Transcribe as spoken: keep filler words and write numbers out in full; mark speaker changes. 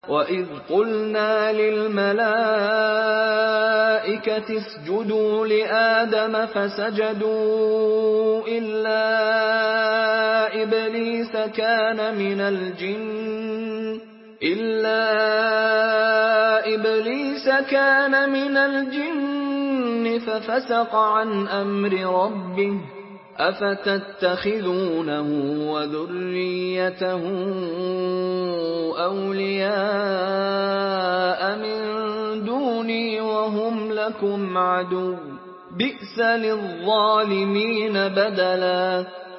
Speaker 1: وَإِذْ قُلْنَا لِلْمَلَائِكَةِ اسْجُدُوا لِآدَمَ فَسَجَدُوا إِلَّا إِبْلِيسَ كَانَ مِنَ الْجِنِّ إِلَّا إِبْلِيسَ كَانَ مِنَ الْجِنِّ فَفَسَقَ عَنْ أَمْرِ رَبِّهِ ۗ أَفَتَتَّخِذُونَهُ وَذُرِّيَّتَهُ أَوْلِيَاءَ مِن دُونِي وَهُمْ لَكُمْ عَدُوٌّ ۚ بِئْسَ لِلظَّالِمِينَ بَدَلًا